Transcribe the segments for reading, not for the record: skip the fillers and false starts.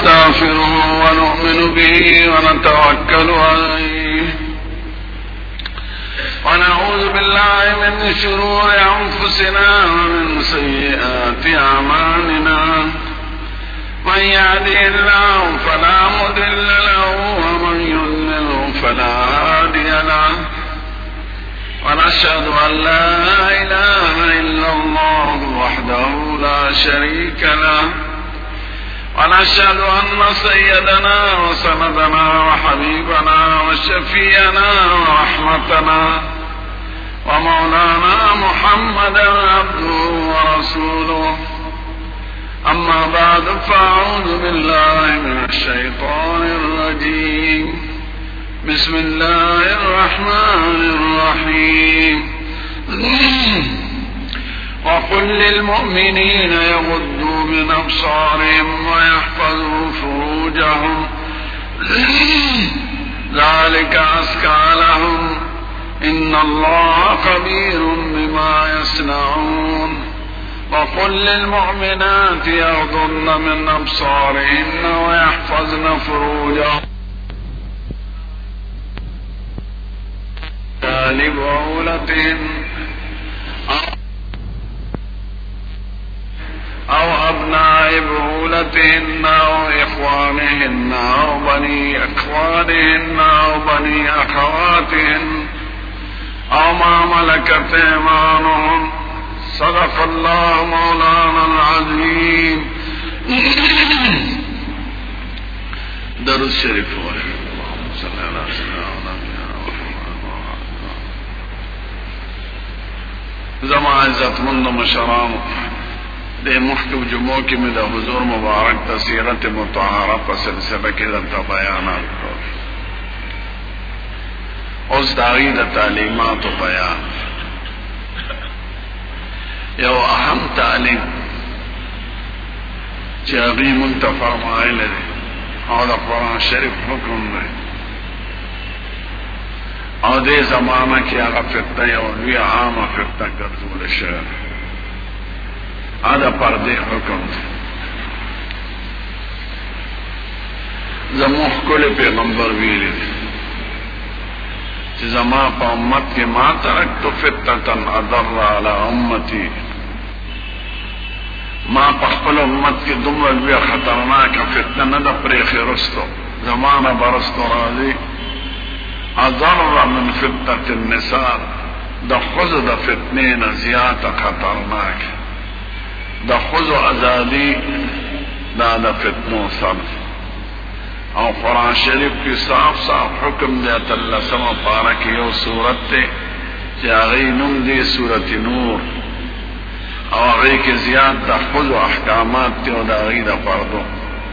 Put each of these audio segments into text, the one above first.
ونستغفره ونؤمن به ونتوكل عليه ونعوذ بالله من شرور أنفسنا ومن سيئات أعمالنا من يهده الله فلا مضل له ومن يضلل فلا هادي له ونشهد أن لا إله إلا الله وحده لا شريك له ونشهد أن سيدنا وسندنا وحبيبنا وشفينا ورحمتنا ومولانا محمدا عبده ورسوله أما بعد فأعوذ بالله من الشيطان الرجيم بسم الله الرحمن الرحيم وقل للمؤمنين يغضوا من أبصارهم ويحفظوا فروجهم ذلك أزكى لهم إن الله خبير بما يصنعون وقل للمؤمنات يغضن من أبصارهن ويحفظن فروجهن لبعولتهن أو أبناء بعولتهن أو إخوانهن أو بني إخوانهن أو بني أخواتهن أو ما ملكت أيمانهن صدق الله مولانا العظيم. درود شریف اللهم صل على سيدنا زما عزت مند مشرام دے محکم جمعوں کی میں دا حضور مبارک تسیرت مطہرہ پر سلسلہ کی دا بیانات کو اس داغی دا تعلیمات و بیان یو اہم تعلیم چاگی منتفع مائل دے اور دا قرآن شریف حکم دے اور دے زمانہ کی آغا فتنہ اور وی عام فتنہ کردول شہر آدھا پردے حکم دے زموح کل پیغمبر ویلی دے زمان پا امت کے ما ترکتو فتنة اضر علی امتی ما پا خپل امت کے دمرل بیا خطرناک فتنہ ندا پریخی رستو زمان برستو راضی اضر من فتنة النساء دا خود دا فتنین زیادہ خطرناک دا خود ازادی دا فتنو صرف او قرآن شریف کی صاف صاف حکم دیتا اللہ سما پارکی یو سورت تے چی آغی نم دی سورت نور او آغی کی زیاد دا خود و احکامات تی و دا آغی دا پردو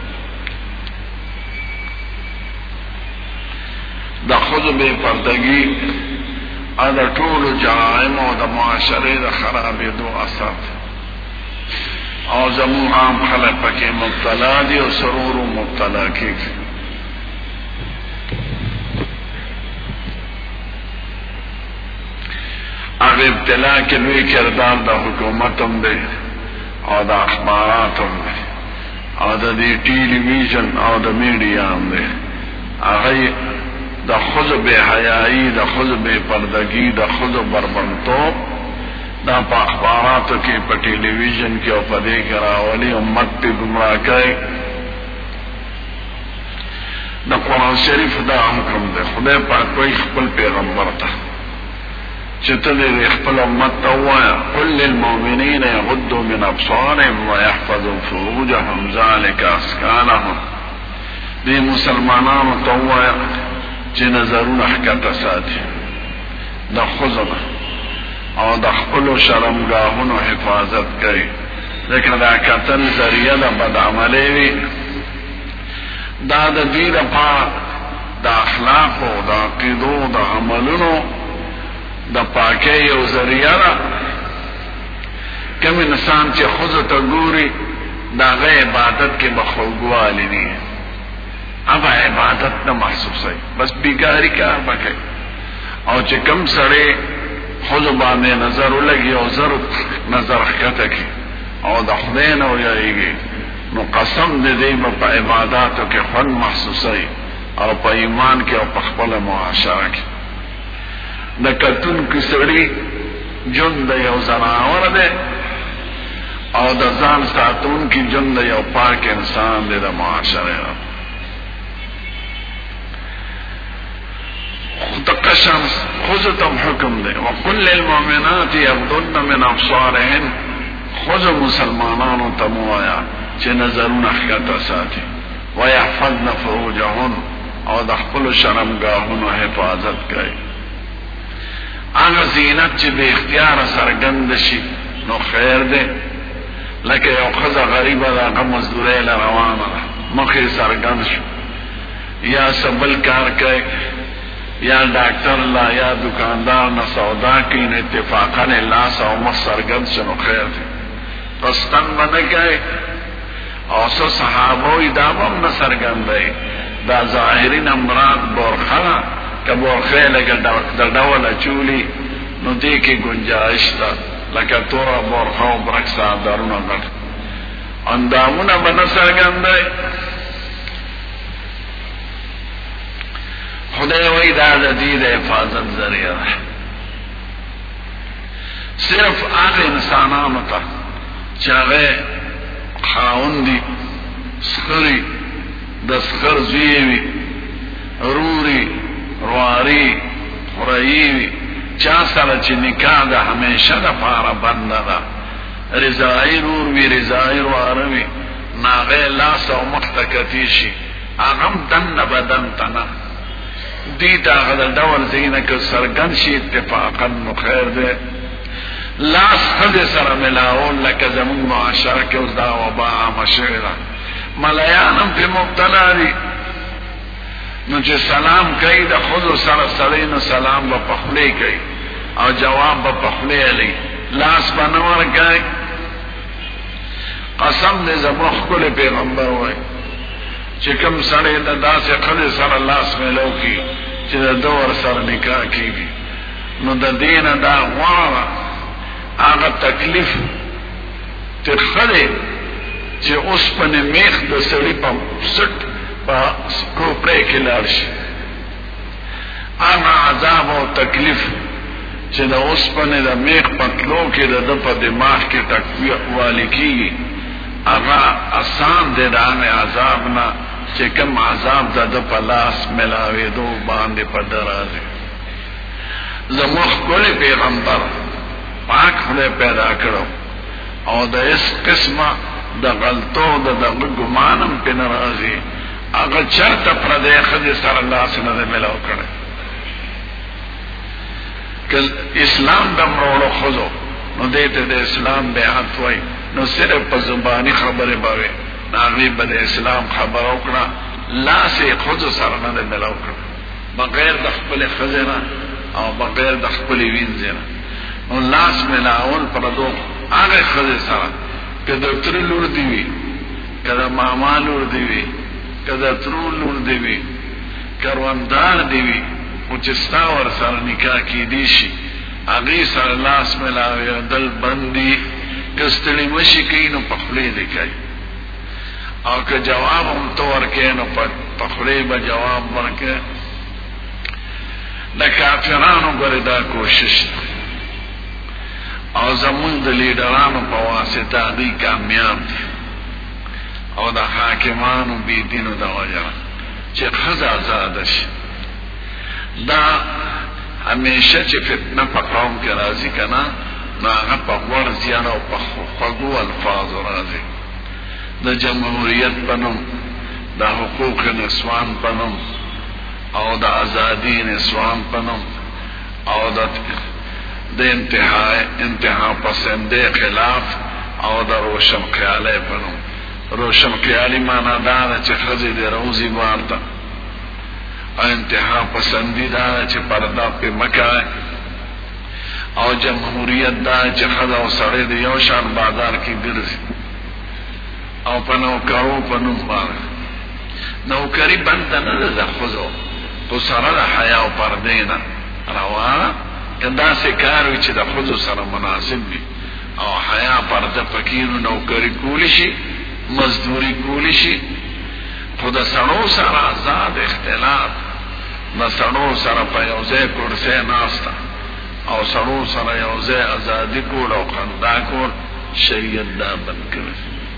دا خود بے پردگی دا طول جرائم و دا معاشرے دا خرابی دو اثر او زمون عام خلق پکی مبتلا دی و سرور و مبتلا کی اگر ابتلا کے لئے کردار دا حکومتم دے او دا اخباراتم دے او دا دی ٹیلی ویژن او دا میڈیام دے اگر دا خود بے حیائی دا خود بے پردگی دا خود بربنتو دا پا اخباراتو کی پا ٹیلی ویژن کی او پا دے کراولی امت پی گمراہ کئی دا قرآن شریف دا حکم دے خدای پاک کوئی خپل پیغمبر تا چتل اخپل امت توایا قل للمؤمنین یغضوا من ابصارهم ويحفظوا فروجهم ذلك ازکى لهم دی مسلمانانو توایا چی نظرون احکتا ساتی دا خزن او دا خپل شرمگاهونو حفاظت کئی لیکن دا کتن ذریعہ دا بدعملی وی دا دا دید پا دا اخلاقو دا عقیدو دا عملونو دا پاکی او ذریعہ دا کم انسان چی خود تا گوری دا غی عبادت کے بخوگوالی نہیں اب عبادت نہ محسوس ہے بس بیکاری کار بکے او چی کم سڑے خود بانے نظر لگی او ضرورت نظر خطا کی او دا خدین او یایگی نو قسم دې په عبادتو کې خون محسوسي او په ایمان کې او په خپل معاشره کې د کتون کې سړي جون د یو زناور دی او د ځان ساتون کې جون د یو پاک انسان دی د معاشره خدقشم خذتم حکم دی وقل للمؤمنات یغضضن من ابصارهن خذ مسلمانانو تموایا چې نظرونه ښکته ساتي ويحفظن فروجهن او د خپل شرمګاهونو حفاظت کوي هغه زینت چې به اختیار سرګند شي نو خیر دی لکه یو خزه غریبه ده هغه مزدورۍ له روانه ده مخې سرګند شو یا سبل کار کوي یا ډاکټر لا یا دکاندار نه سودا کوي نه اتفاقا لاس او مخ سرګند شنو خیر دی پستن باندې کوي او صحابوی دا هم نه سرګندای دا ظاهرین امراض برخه که برخه لکه د ډول چولی نو دې کې گنجائش ده لکه تور برخه او برکسا دارونه غټ اندامونه باندې سرګندای خدای وی دا د دې د حفاظت ذریعہ صرف هغه انسانانو ته چې هغه خاوندی سخری د سخر زویوی روري رواري خورایوی چا سره چې نکاح ده همیشه د پاره بند ده رضای رور وی رضای رواره ناغه لاس او مختکتی شي هغه دن بدن تنه دی دا غد ډول زینه که سرګن شي اتفاقا مخیر ده لاس خد سره ملاول لکه زمون معاشره کې اوس دا وبا مشهره ملایانم په مبتلا دي نو چې سلام کوي د خود سره سره نو سلام په پخلی کوي او جواب په پخلی علی لاس بنور کوي قسم دې زموږ خپل پیغمبر وای چې کوم سره د داسې خل سره لاس ملو کی چې د دور سره نکاح کیږي نو د دین دا غواړه هغه تکلیف تخله چې اوس په میخ د سړی په سټ په کوپړې کې لاړ شي هغه عذاب او تکلیف چې د اوس په د میخ په تلو کې د په دماغ کې تکویه والی کیږي هغه آسان دی دا عذاب نه چې کوم عذاب د په لاس ملاوي دو باندې په درازي زموږ کول پیغمبر پاک خدای پیدا کړو او د اس قسمه د غلطو د ګمانم په ناراضي هغه چرته پر دې خدای سره الله سره ملاو کړي کله اسلام د مرولو خزو نو دې ته د اسلام بیعت وای نو صرف په زبانی خبره باوي ناغي بد اسلام خبر وکړه لا سي خود سره نه ملاو کړه بغیر د خپل خزانه او بغیر د خپل وینځنه نو لاس ملاول پر دوه هغه خزه سره کله تر لور دی وی کله ماما لور دی وی کله تر لور دی وی کاروندار دی وی او چې ستا ور سره نکاح کې دي شي هغه سره لاس ملاوي دل بندي کستړي مشي کینو په خپل دی کوي او که جواب هم تو ورکې نو په خپل به جواب ورکې د کافرانو غره دا کوشش او زمون د لیډرانو په واسطه دی کامیاب دي او د حاکمانو بی دینو د وجه چې خزا آزاد شي دا همیشه چې فتنه په قوم کې راځي کنه نو هغه په ور زیان او په خوږو الفاظ راځي د جمهوریت پنوم د حقوق نسوان پنوم او د ازادي نسوان پنوم او د انتها پسنده خلاف او د روشن خیاله پنوم روشن خیالی مانا داره چې خزی دی روزی بارتا انتها پسندی داره چې پردا پی مکای او جمهوریت داره چې خزا و سڑی دی یو شان بازار کی گرزی او پنوکرو پنوم باره نوکری بند نده خزو تو سره ده حیا و پردینا روانه کنده سی کاروی چې د خزو سره مناسب بی او حیا پرده پکینو نوکری کولی شي مزدوری کولی شي خو د سړو سره آزاد اختلاط د سړو سره په یو ځای کرسۍ ناسته او سړو سره یو ځای ازادي کول او خندا کول شریعت دا بند کړی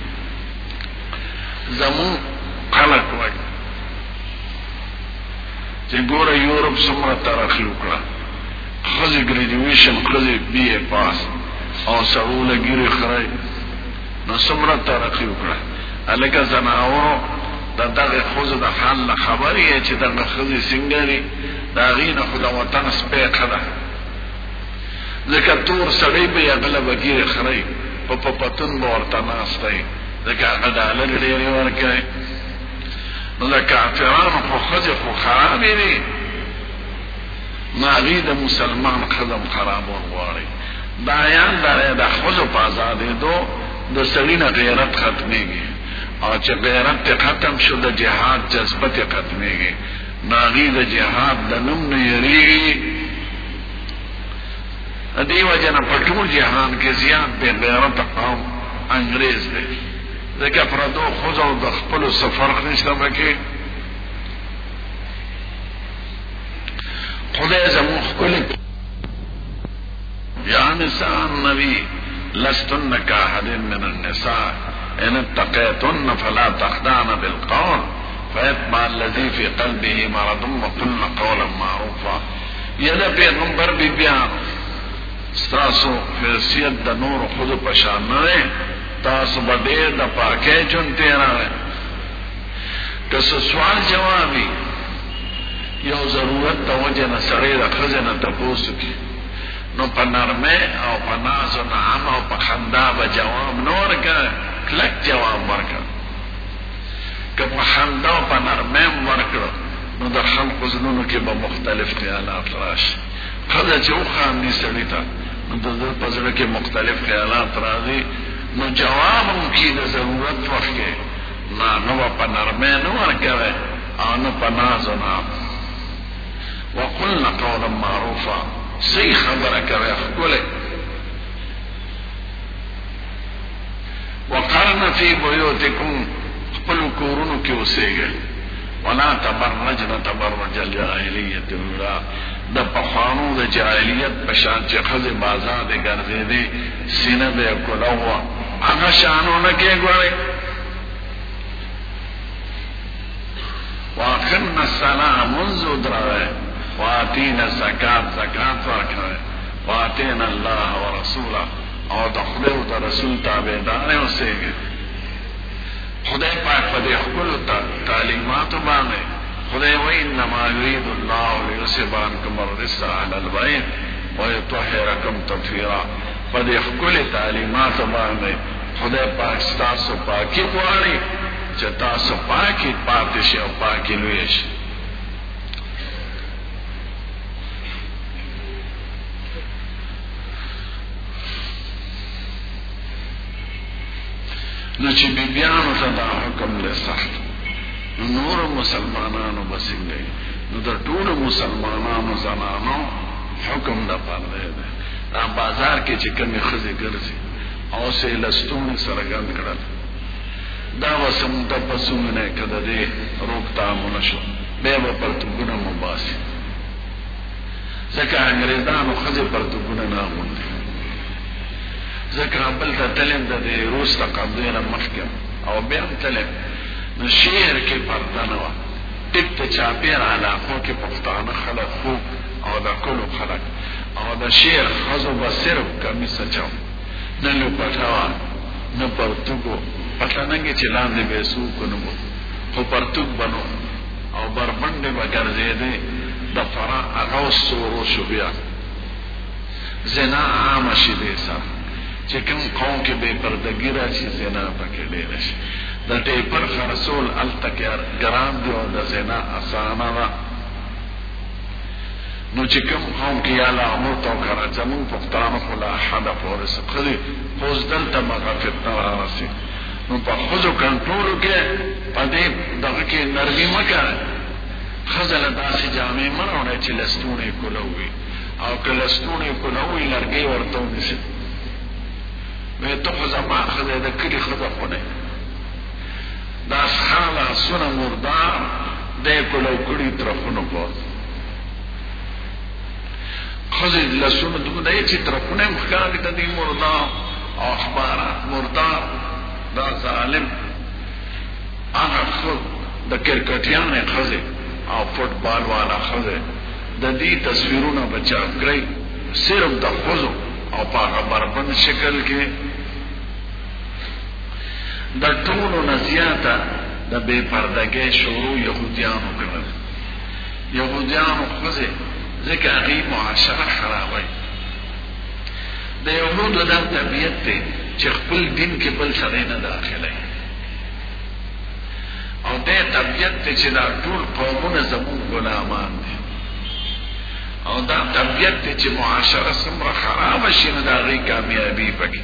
زمون خلق وایي چې ګوره یورپ څومره ترقي وکړه ښځې ګریجویشن ښځې بی اے پاس او سړو له ګیرې خرئ نو څومره ترقي وکړه هلکه زناورو د دغې ښځو د حال نه خبر یې چې دغه ښځې څنګه دي د هغې نه خو د وطن سپی ښه ده ځکه تور سړی به یې هغله به ګیرې خرئ په پتون به ورته ناستی ځکه هغه ډالرې ډېرې ورکوي نو د کافرانو خو ښځې خو خرابې دي نو هغې د مسلمان ښځم خرابول غواړي دا یان دا د ښځو په ازادېدو د سړي نه غیرت ختمېږي او چې غیرت ته ختم شو د جهاد جذبه ته ختمېږي نو هغې د جهاد د نوم نه یېرېږي د دې وجه نه په ټول جهان کې زیات بې غیرته قوم انګریز دی ځکه پردو ښځو د خپلو څه فرق نشته پکې خدای زموږ ښکلې یا نساء النبي لستن كأحد من النساء ان اتقيتن فلا تخدعن بالقول فيطمع الذي في قلبه مرض وقلن قولا معروفا یا پیغمبر بیبیانو ستاسو حیثیت د نور خود پشان نه تاسو به ډېر د پاکۍ ژوند تېروئ که څه سوال جوابي یو ضرورت د وجې نه سړی د ښځې نه تپوس وکړي نو په نرمۍ او په ناز و نعم او په خندا به جواب نه ورکړه کلک جواب ورکړه که په خندا او په نرمۍ هم ورکړه نو د خلقو زړونو کې به مختلف خیالات راشي ښځه چې وخاندي سړي ته نو د ده په زړه کې مختلف خیالات راځي نو جواب هم کې د ضرورت وخت کې نه به په نرمۍ نه ورکوي او نه په ناز و نعم وقلن قولا معروفا صحیح خبره کوي ښکلی وقرن فی بیوتکم خپلو کورونو کې اوسېږئ ولا تبرجن تبرج الجاهلیة الاولى د پخوانو د جاهلیت په شان چې ښځې بازارې ګرځېدې سینه به یې کوله وه هغه شانونه کې ګورئ واقمن الصلاة منځ ودروئ واتینا الزکات زکات ورکوئ واتینا الله ورسوله او د خدای او د رسول تابعدارې اوسېږئ خدای پاک په دې ښکلو تعلیماتو باندې خدای وایي انما یرید الله لیذهب عنکم الرجس اهل البیت ویطهرکم تطهیرا په دې ښکلې تعلیماتو باندې خدای پاک ستاسو پاکي غواړي چې تاسو پاکي پاتې شئ او پاکي لوی شئ نو چې بیبیانو ته دا حکم له سخت نو نور مسلمانانو به څنګه نو د ټولو مسلمانانو زنانو حکم د پرده دی دا بازار کې چې کومې ښځې ګرځي او سې لستوڼې څرګند کړل دا به څه موده پس ووینئ که د دې روکتام ونه شو بیا به پرتوګونه مباسي ځکه انګریزانو ښځې پرتوګونه نه اغوندي ځکه بل ته تلم د دې روس تقاضې نه مخکې او بیا هم تلم نو شعر کې پرده نه وه ټیک د چاپېر علاقو کې پښتانه خلک خوب او د کلو خلک او د شعر ښځو به صرف کمیس اچو نه لوپټه وه نه پرتوګ و پټننګې چې لاندې به یې څوک نه و خو پرتوګ به نه او بربنډې به ګرځېدې د فراه هغه اوس سورو شو بیا زنا عامه شي دې سره چې کوم قوم کې بې پردګي راشي زنا پکې ډېره شي د ټیپر خرڅول هلته کې ګران دي او د زنا اسانه ده نو چې کوم قوم کې یا لاموت او کره زمونږ پښتانه خو لا حده پورې څخلي اوس دلته مغه فتنه رارسي نو په ښځو کنټرولو کې په دې دغه کې نرمي مه کوئ ښځه له داسې جامې مه راوړئ چې لستوڼې یې کوله وي او که لستوڼې یې کوله وي لرګۍ ورته ونیسئ وی ته خو زما ښځه د کلي ښځه خو نه دا سخاله سونه مردار دی کلو کړي طرفونو کو خزي لسونه دغه چې طرفونه مخکاره د دې مردار او اخبارات مردار دا ظالم هغه خود د کرکټیان خزي او فوټبال والا خزي د دې تصویرونه بچا کړی صرف د خوځو او په بربند شکل کې د ټولو نزیاته د بے پردګۍ شروع يهوديانو کړل يهوديانو خزي ځکه هغه معاشره خرابوي د يهودو د طبيعت ته چې خپل دین کې بل سره نه داخلي او د طبيعت ته چې دا ټول قومونه زموږ غلامان دي او دا طبيعت ته چې معاشره سمره خراب شي نه دا غي کامیابی پکې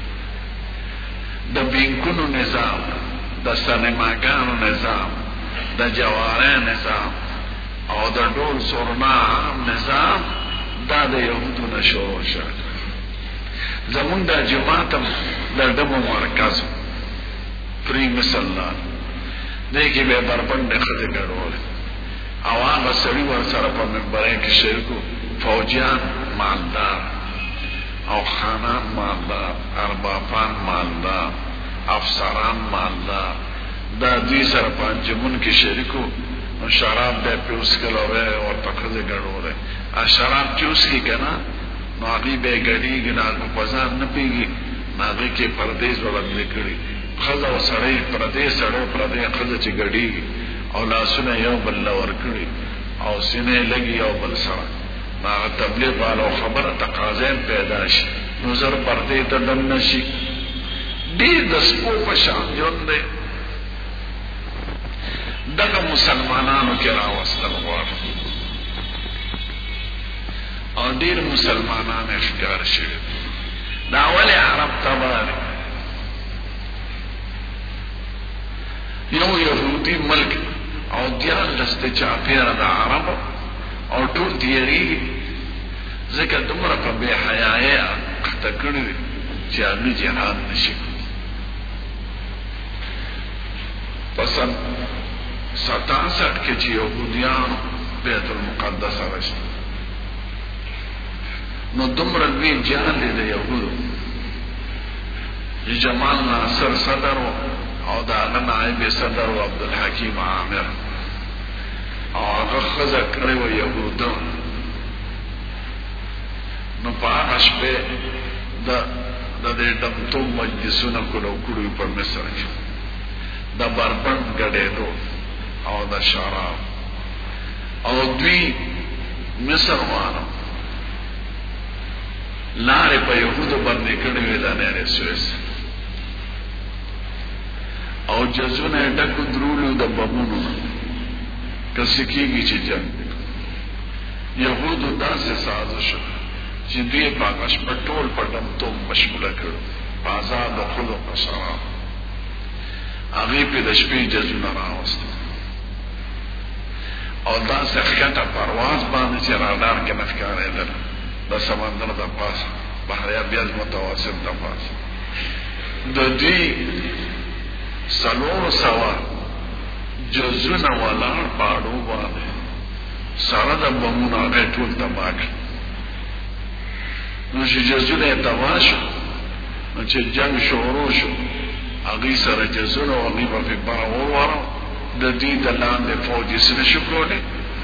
د بینکونو نظام د سینماګانو نظام د جواره نظام او د ډول سورنا نظام دا د يهودو نشو شو زمون د جماعتم د دمو مرکز پری مسلا دغه به بربند خزه ګرول او هغه سړي ور سره په منبرې کې شریکو فوجیان مالدار او خانان مالدار اربابان مالدار افسران مالدار دا دې سره پنځمون کې شریکو نو شراب به پیوس کلوه او تخزه ګړوله ا شراب چوس کی کنه نو هغه به ګړي ګنا کو پزان نه پیږي هغه کې پردیس ولا لیکړي خزه او سړی پردیس سره پردیس خزه چې ګړي او لاسونه یو بل ور کړی او سینې لګي او بل سره ما تبلیغ والو خبره تقاضین پیدا شي نظر پردې ته دم نشي دې د سپو په شان جون دې دغه مسلمانانو کې راوستل غواړي او ډیر مسلمانان ښکار شي دا ولې عرب تبار یو يهودي ملک او دیان لسته چاپیره د عرب او ټول دیری ځکه دومره په بے حیاي تکړه چې هغه جهاد نشي پسند 67 کې چې يهوديان بیت المقدس راځي نو دومره وی جهان دي د يهودو جمال ناصر صدر او دا نائب صدر عبد الحکیم عامر او هغه خزه کړی و يهودو نو پاش په د دې دمتو مجلسونه کړو په مصر کې د بربند غډېدو او د شراب او دوی مصر وانه لارې په يهودو باندې کړې وې د نه رسوس او جزونه ډکو درولو د بمونو کسکیږي چې جنگ يهودو داسې سازش چې دوی پاکش په ټول پټم ته مشغوله کړو آزاد خود او شراب هغه په د شپې جزونه راوستل او دا څنګه پرواز باندې چې رادار کې نفکارې ده د سمندر د پاس بحریا بیاز متوسط د پاس د دې سلور سوا جزونه ولار پاړو باندې سره د بمونو هغه ټول تباک نو چې جزونه تباشو نو چې جنگ شروع شو هغه سره جزونه او هغه په بار وره د دې د لاندې فوجي سره شکرونه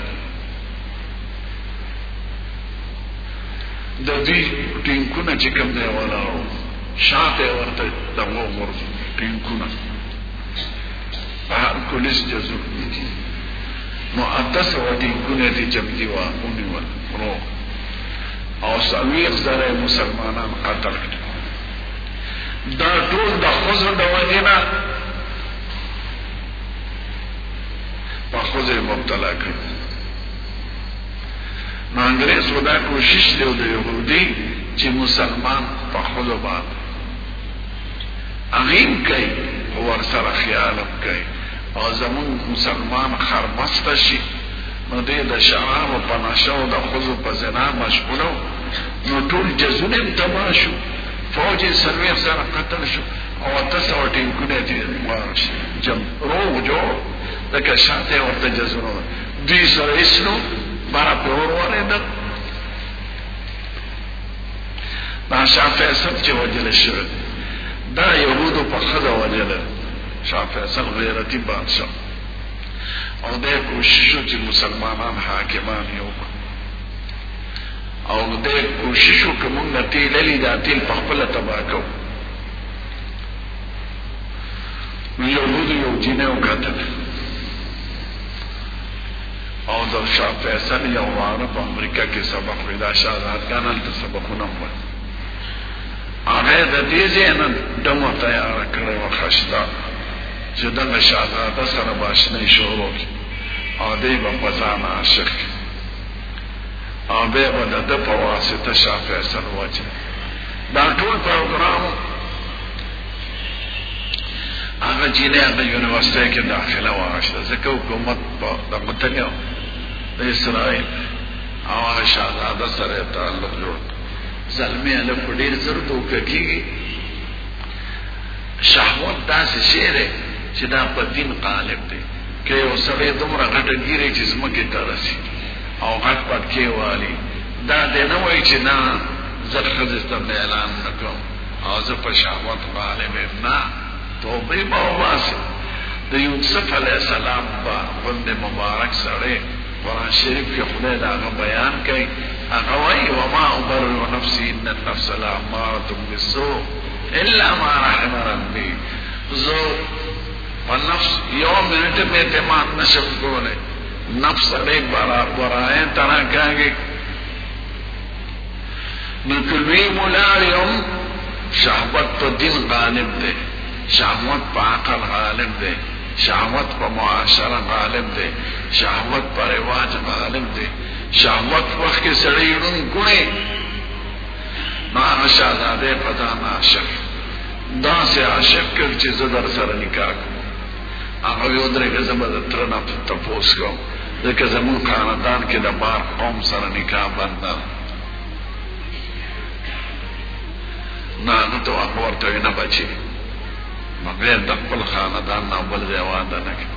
د دې ټینګونه چې کوم دی ولاړو شاته ورته دغه ورته ټینګونه هر پولیس جزو نو اتس ټینګونه دي چې دی واونی ورو او سویق زره مسلمانان قتل دا ټول د خوځو د وجینا په خوځې مبتلا کړ نو انګريز ودا کوشش دی د يهودي چې مسلمان په خوځو باندې اغین کوي او ور سره خیال کوي او زمون مسلمان خرمست شي نو دې د شراب په نشو د خوځو په زنا مشغولو نو ټول جزونه تماشو فوج سروي سره قتل شو او تاسو ټینګونه دي مارش جم روغ جو لکه شاته ورته جزونو دې سره اسلو بارا په ورونه ده دا شافعي سب چې وجل شو دا يهودو په خدا وجل شافعي سب غیرتی بادشاہ او دې کوشش چې مسلمانان حاکمان یو او دې کوشش کوم نه تیل لیدا تیل په خپل تباکو يهودو یو جنه وکړه او د شافعي سب یو واره په امریکا کې سبق ودا شاهد کانل ته سبقونه وو هغه د دې ځین دمو تیار کړو خشتا چې د شاهزاده سره باشنه شروع کی او دې په ځان عاشق او به د په واسطه شافعي سره وځي دا ټول پروګرام هغه جنې د یونیورسيټي کې داخله واغشته ځکه حکومت په متنیو د اسرائیل او هغه شاهزاده سره تعلق جوړ زلمی له پډیر زره توکیږي شهوت داسې شی دی چې دا په دین غالب دی که یو سړی دومره غټه ګیره چې زمکه ته رسي او غټ پټ کې والی دا د نه وای چې نه زه خزسته اعلان نکوم او زه په شهوت غالب نه توبه مواسه د یوسف علی السلام په بند مبارک سره قرآن شریف کې خدای دا بیان کوي هغه وايي وما ابرئ نفسي ان النفس لاماره بالسوء الا ما رحم ربي زو والنفس يوم منټ په اعتماد نشم کوله نفس دې برابر ترا کاږي نو کلوی مولاریم شهوت په دین غالب دی شهوت په عقل غالب دی شهوت په معاشره غالب دی شهوت په رواج غالب دی شهوت وخت کې سړی ورن ګونه ما شاهزاده پتا عاشق دا سه عاشق کړ چې زدر سره نکاح هغه یو درې زما تر نه تاسو کوم دغه زمون خاندان کې د بار قوم سره نکاح بند نه ته ورته نه بچي مګر د خپل خاندان نه بل ځای واده نه کوي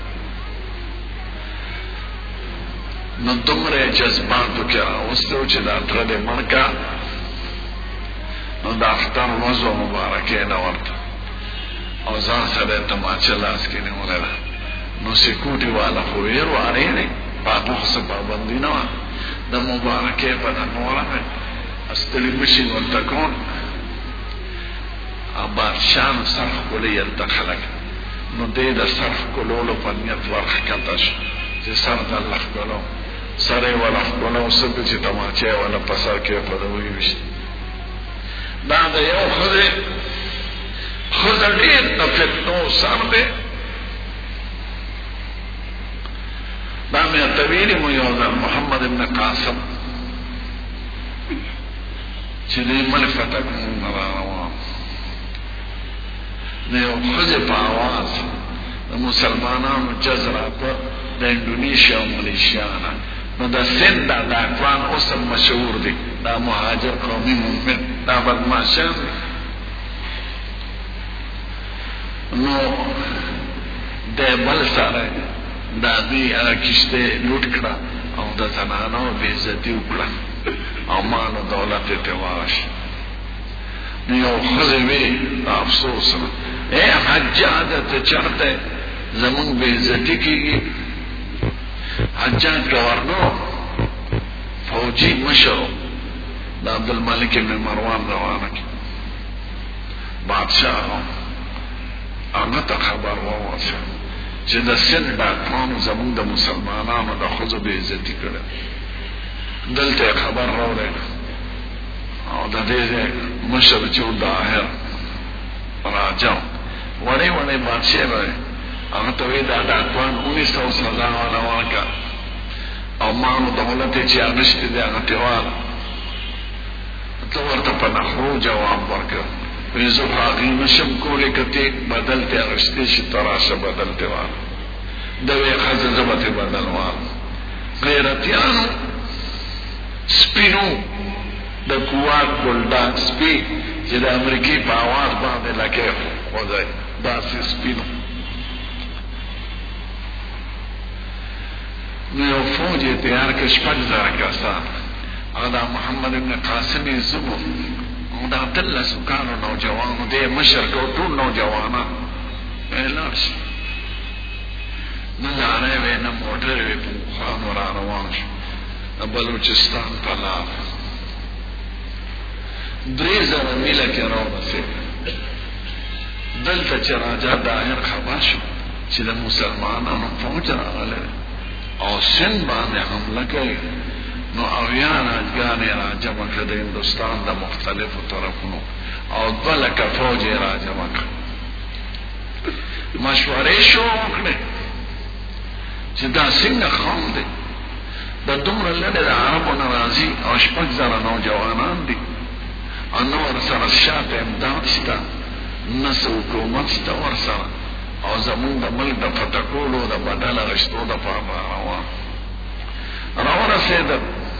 نو دومره جذباتو کې راوستو چې دا تر دې مرګه نو د اختر موضوع مبارکه نه ورته او ځان سره تماچه لاس کې نیولای نو سکوټي والا خو یې واره نه پاکو څه پابندی نه د مبارکه په نوره استلی مشي ورته کون ابار شان صرف کولی انتخلق نو دې د صرف کولو په نیت ورخ کتاش چې سر د الله کولو سره ولا کولو سب چې تماچه ولا پسر کې په دوی وشي دا د یو خزر ډېر د فتنو سر دی دا مې طویل مو یو محمد ابن قاسم چې دې ملفتک روان د یو خزه په आवाज د مسلمانانو جزره په د انډونیشیا او ملیشیا نو د سند د افغان اوسم مشهور دي دا مهاجر قومي مومن دا بدمعشان نو د بل سره دا دوی هغه کشته لوټ کړه او د زنانو بې عزتي وکړه او مال او دولت ته واش نو یو خزه وی افسوس اے حجاج ته چرته زمون بے عزتی کیږي حجاج گورنر فوجي مشر د عبد الملک بن مروان روانه کی بادشاہ هغه ته خبر وواسه چې د سند باندې زمون د مسلمانانو د خزو بے عزتی کړه دلته خبر راوړل او د دې مشر چې ظاهر راځو وړي وړي بادشاہ به هغه ته وی دا د افغان 1900 سزا ولا ورکا او مانو دولت چې هغه شته دا هغه تیوال ته ورته په نحو جواب ورکړ وی زه هغه نشم کولای کته بدلته غشته شي تراشه بدلته و دوی خزه زبته بدلوال غیرتیانو سپینو د قوات ګلډاک سپی چې د امریکای په आवाज باندې لکه خوځي داسې سپینو. نو یو فوج یې تیار کړ 6,000 کسان او دا محمد ابن قاسم یې زبو او دا 13 کالو نوجوانو دی مشر کو ټول نوجوانان اعلان شي نه لاره وې نه موټر وې په خانو را روان شو د بلوچستان په لار 3,000 میله کې راورسېد. دلته چې راجا داهر خبر شو چې د مسلمانانو فوج راغلی او سند باندې حمله کوي نو اویا راجګانې راجمع کړه د هندوستان د مختلفو طرفونو او 2 لکه فوج یې راجمع کړه. مشورې شو وکړې چې دا څنګه قوم دی د دومره لرې د عربو نه راځي او 6,000 نوجوانان دي او نو ورسره شاته امداد شته نه څه حکومت شته ورسره او زمونږ د ملک د فتح کولو د بدله غشتو دپاره راورسېدل.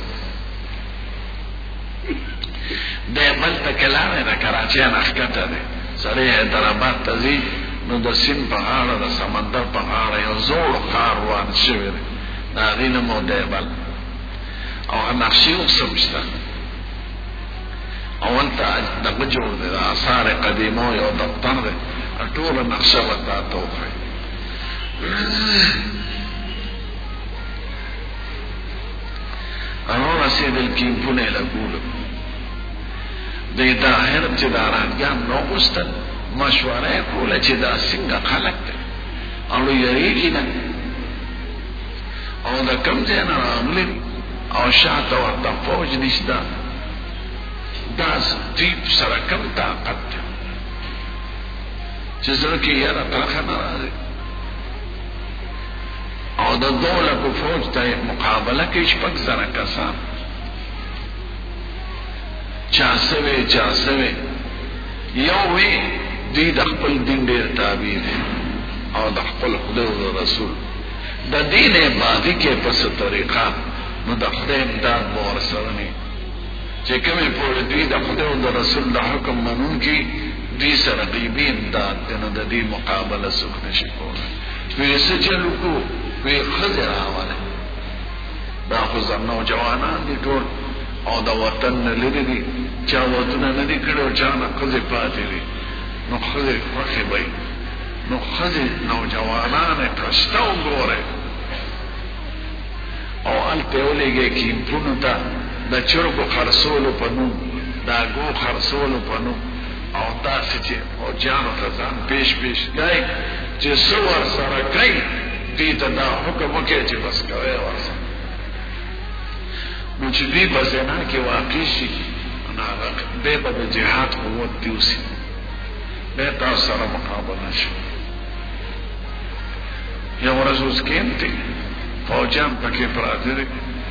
دی بل ته کې لارې د کراچۍ نه ښکته دی سړی حیدرآباد ته ځي نو د سیند په غاړه د سمندر په غاړه یو زوړ ښار روان شوی دی د هغې نوم و دیبل او نقشې اوس هم شته او هلته دغه جوړ دی د آثار قدیمو یو دفتر دی ټوله نقشه به تا ته وښایي. راورسېدل کیمپونه یې لګولو دی داهر چې دا راجګان راوغوستل مشوره یې کوله چې دا څنګه خلک دی او یریږي نه او د کوم ځای نه راغلي او شاته ورته فوج نشته دا دوی سره کوم طاقت دی چې زړه کې یاره ترخه نه راځي او د 2 لکو فوج ته مقابله کې 6,000 کسان چا سوي یو وی دوی د خپل دین ډېر تابع دي او د خپل خدای او رسول د دین عبادت کې په څه طریقه نو د خدای امداد به ورسره نه چې کومې پورې دوی د خدای او د رسول د حکم منون کې دوی سره غیبي امداد دی نو د دې مقابله څوک نشي کولی. وی څه چل وکړو وی ښځې راولئ دا خو زموږ نوجوانان دي ټول او د وطن نه لرې دي چا ودونه نه دي کړي او چا نه ښځې پاتې دي نو ښځې خوښې به وي نو ښځې نوجوانان یې کشته وګورئ او هلته یې ولېږئ کیمپونو ته د چرګو خرڅولو په نوم د هګو خرڅولو په نوم او داسې چې فوجیانو ته ځان پیش کوي چې څه ورسره کوي دوی ته دا حکم وکړي چې بس کوئ ورسره نو چې دوی په زنا کې واقع شي نو هغه دی به د جهاد قوت دیوسي دی تاسو سره مقابله شي. یو ورځ اوس کېنتې فوجیان پکې پراته دي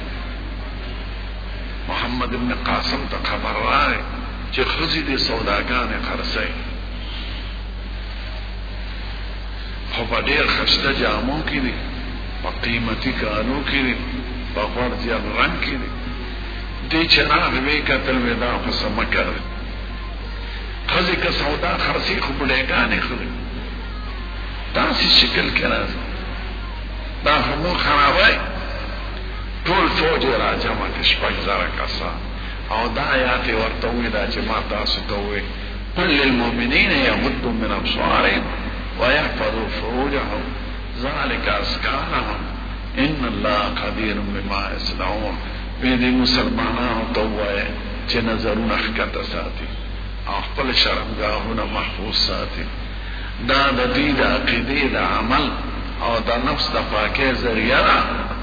محمد ابن قاسم ته خبر راغی چې ښځې دې سوداګانې خرڅوي خو په ډېر ښایسته جامو کې دي په قیمتي کالو کې دي په غوړ زیات رنګ کې دي دې چې راغی ویې کتل وی دا خو څه مه کوئ ښځې که سودا خرڅي خو بډایګانې ښځې داسې شکل کې راځي دا خو مو خرابوي ټول فوج یې راجمع کړه 6,000 کسان او دا آیات یې ورته وویل چې ما تاسو ته وویل قل للمؤمنین یغضوا من ابصارهم ويحفظوا فروجهم ذلك أزكى لهم ان الله قدير بما يصنعون. دې مسلمانانو ته ووایه چې نظرونه ښکته ساتي او خپل شرمګاهونه محفوظ ساتي دا د دې د عقیدې د عمل او د نفس د پاکۍ ذریعه ده.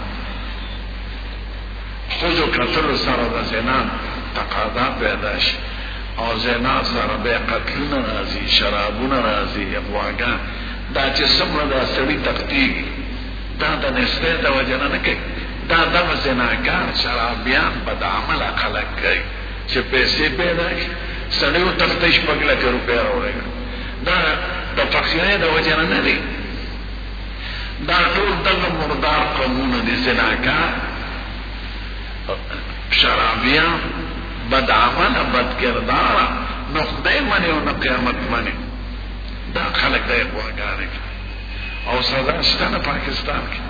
ښځو کتلو سره د زنا تقاضا پیدا شي او زنا سره بیا قتلونه راځي شرابونه راځي غواګان دا چې څومره دا سړي تقدیږي دا د نسبې د وجه نه کوي دا دغه زناکار شرابیان بد عمله خلک کوي چې پیسې پیدا کړي سړی وتښتي 6 لکه روپۍ راوړي دا د فقیرۍ د وجه نه دی دا ټول دغه مردار قومونه دي زناکار شرابیان بد عمله بد کرداره نو خدای منی او نه قیامت منی دا خلق دا غواګانې او سزا شته نه پاکستان کې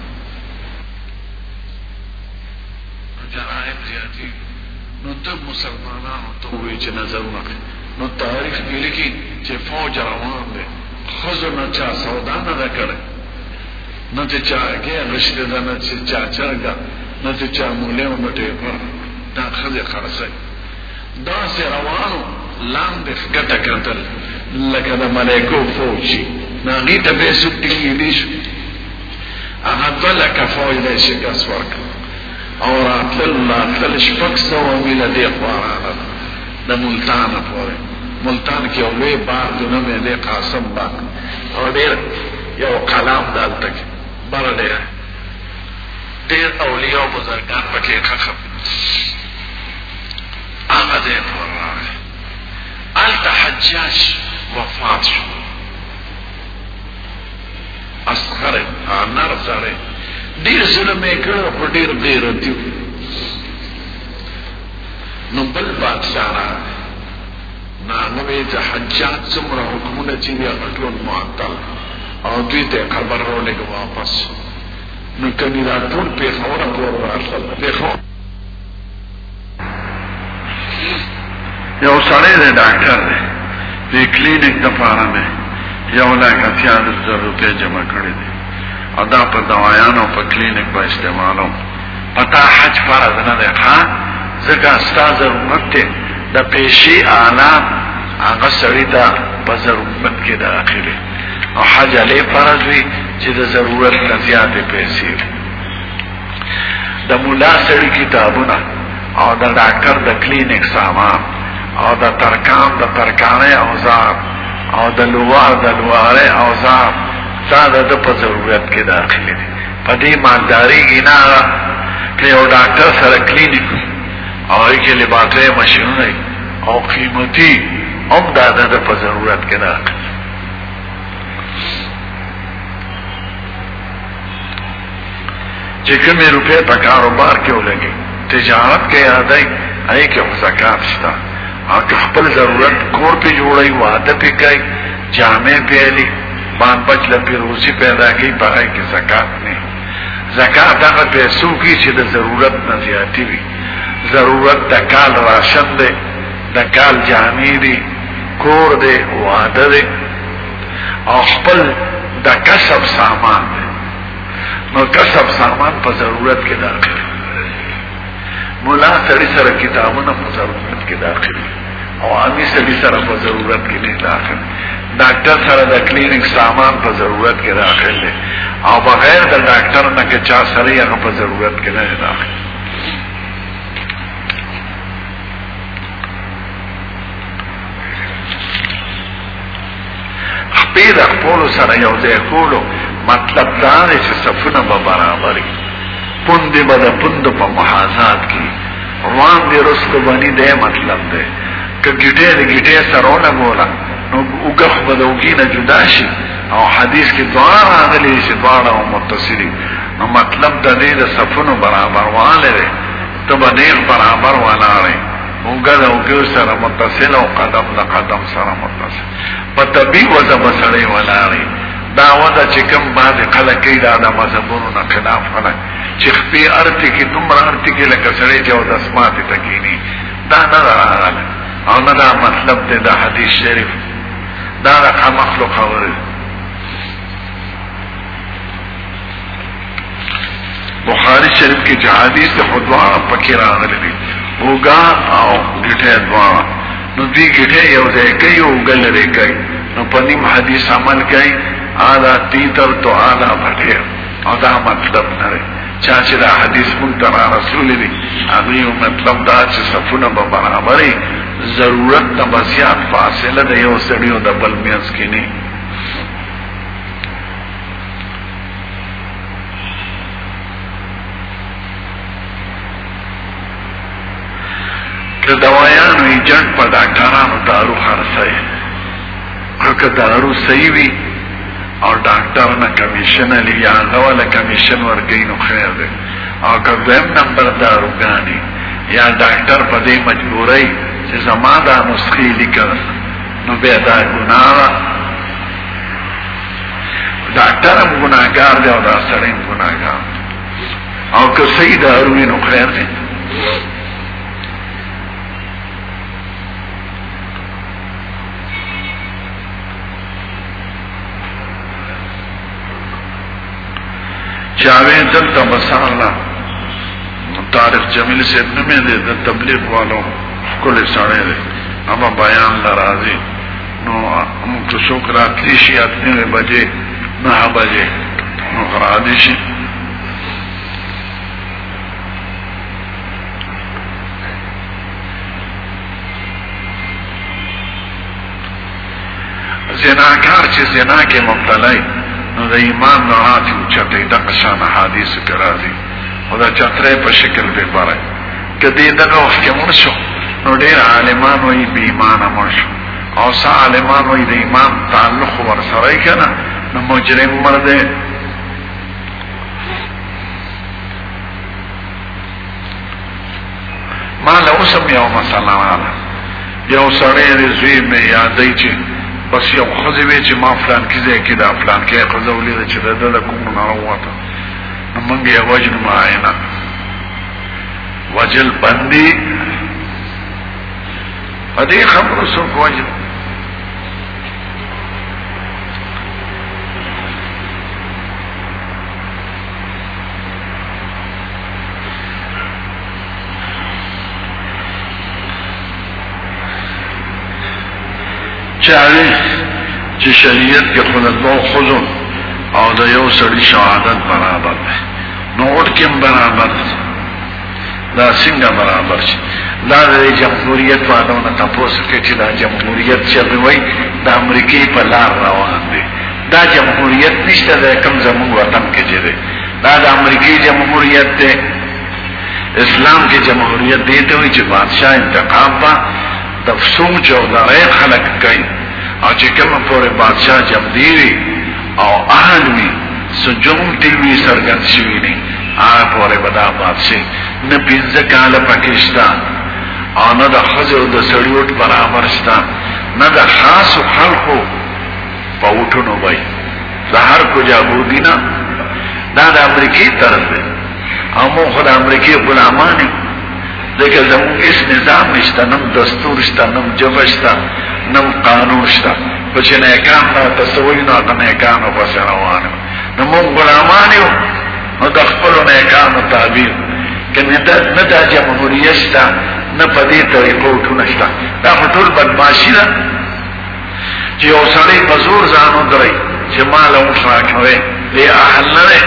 جرائم زیاتی نو ته مسلمانانو ته وی چې نظر وکړي نو تاریخ کې لیکي چې فوج روان دي خزو نه چا سودا نه کړي نه چې چا کې رشتہ ده نه چې چا چرګا نه چې چا مولې ومټه پر دا خزه خرڅه دا سه روانو لاندې ګټه کړل لکه د ملائکو فوجي ناغي ته به سټي دي شو هغه بلکه فوج له شکاس ورک او راتل شپږ سوه میله دی خوارانه د ملتان پورې ملتان کې اولوی بار دونه مې دی قاسم باغ او ډېر یو کلام دالته کې بره ډېر اولیاء بزرګان پکې خخم هغه دی پور راغی هلته حجاج وفات شو اصغر نر سره ډیر ظلم یې کړو په ډیر غیرتي نو بل بادشاہ نو د حجاج څومره حکمونه چې یې ټول معطل او دوی ته خبر راولېږه واپس نو کله را ټول پیښور پورې راغله پیښور یو سړی دی ډاکټر دی د کلینیک دپاره مې 1,80,000 روپۍ جمع کړي دي او دا په دوايانو په کلینیک په استعمالو پتا حج فرض نه ده ښا ځکه ستاسو ضرورت ته د پیشي آلات هغه سړی ته په ضرورت کې داخلي او حج علی فرض وي چې د ضرورت نه زیاتې پیسې د مولا سړی کتابونه او د ډاکټر د کلینیک سامان او د ترکان د ترکانه اوزار او د لوار د لواره اوزار دا د په ضرورت کې داخلي دي په دې مالداري نه کې یو ډاکټر سره کلینیک او کې لیبارټري ماشينونه او قیمتي هم دا د په ضرورت کې داخلي چې کومې روپې په کاروبار کې ولګي تجارت کې یادای هي کې زکات شته او خپل ضرورت کور په جوړي واده په کوي جامع پیلي مان بچ لپی روزی پیدا کی پاگئی کی زکاة نہیں زکاة اگر پیسو کی چی دا ضرورت نزیاتی بھی ضرورت دا کال راشن دے دا کال جامی دی کور دے وعده دے او خپل دا کسب سامان دے نو کسب سامان پا ضرورت کے داخل مولا سڑی سر کتابونا پا ضرورت کے داخل او عامی سڑی سر پا ضرورت کے نہیں داخل ډاکټر سره د کلینیک سامان په ضرورت کې داخل دي او بغیر د ډاکټر نه کې چا سره یې په ضرورت کې نه داخل خپل خپل سره یو ځای کولو مطلب دا دی چې صفونه به برابري پوندې به د پوندو په محاذات کې روان دي رسکو باندې دی مطلب دی که ګیټې د ګیټې سره ونه ګوله نو وګخ بدوګی نه جدا شي او حدیث کې دوار راغلي چې دوار او متصلي نو مطلب د دې د صفونو برابر واله ده ته باندې برابر واله وګړه وګړه سره متصل او قدم د قدم سره متصل په طبي وځه بسړې ولاړې دا ودا چې کوم باندې خلک کې دا د مذهبونو نه خلاف خلک چې خپې ارتي کې دومره ارتي کې لکه سړې چې او د اسمات تکینی دا نه راغله او نه دا مطلب دی د حدیث شریف دا رقا مخلوق خبره بخاری شریف کی حدیث خودوارا پکی راغلی دی اوگا او گٹھے دوارا نو دی گٹھے یو دے کئی اوگا لرے کئی نو پنیم حدیث عمل کئی آدھا تیتر تو آدھا بھٹیر او دا مطلب نرے چاچی دا حدیث منترا رسول دی اگلیو مطلب دا چی صفونا برابری ضرورت تا بسیات فاصله دا یو سڑیو دا بل میانس کی نی که دوایانو ایجنٹ پا ڈاکٹرانو دارو خرسای که دارو صحیح وی او ډاکټر نه کمیشن لري یا غواله کمیشن ورګي نو خیر دی او که دویم نمبر داروګانی یا ډاکټر په دې مجبورای چې زماده نسخې لیکل نو به دا ګناه ډاکټر هم ګناهګار دی او دا سړی هم ګناهګار او که صحیح دارو وي نو خیر دی. چاوے دلتا مسالا طارق جمیل سے نمی دے دا تبلیغ والوں کل ساڑے دے اما بیان لرازی نو امکو سوکرات لیشی اتنی بجے 9 بجے نو خرادیشی زناکار چه زنا کے مبتلائی نو دا ایمان نراتي اوچته دا قشان حدیث کرازی او دا چتره په شکل به باره کدی دغه وخت کې مرشو نو ډیر عالمان وی بی ایمان مرشو او سا عالمان وی د ایمان تعلق ورسره کنه نو مجرم مرده. ما له اوسم یو مسله رااله یو سړی رزوی مې یادای چې بس یو خزی وی چې ما فلان کیږي کې دا فلان کې خزولې چې د کوم ناروته نو مونږ یې وجن معاینه وجل بندي ا دې خبرو سو کوی چاہے چې شریعت کې خلدو خزون او د یو سړي شهادت برابر ده نو ورکم برابر دا څنګه برابر شي دا د جمهوریت والوں تاسو کې چې دا جمهوریت چې وي د امریکای په لار روان دي دا جمهوریت نشته د کوم زموږ وطن کې دی دا د امریکای جمهوریت دی. اسلام کې جمهوریت دی ته وي چې بادشاہ انتخاب با د سوچ او د رای خلق کوي او چې کوم پورې بادشاہ جب دیوي او اهل وي سجون دیوي سرګن شي نه هغه پورې بدا بادشاہ نه 15 کال پاکستان او نه د خزو د سړیوټ برابر شته نه د خاص خلقو په وټونو وای زهر کو جابو دینا دا د امریکای طرف دی او مو خدای امریکای غلامان لیکن زمون اس نظام نشتا نم دستور شتا نم جبه شتا نم قانون شتا پچه نیکان نا تصوری نا تا نیکانو پس روانو نمون غلامانیو نو دخپلو نیکانو تابیر که ندا جمهوریه شتا نپا دی طریقو ٹونشتا دا خطول بدماشی دا چه یو سڑی پزور زانو درائی چه مالا اونش راکنوے لی احل نرے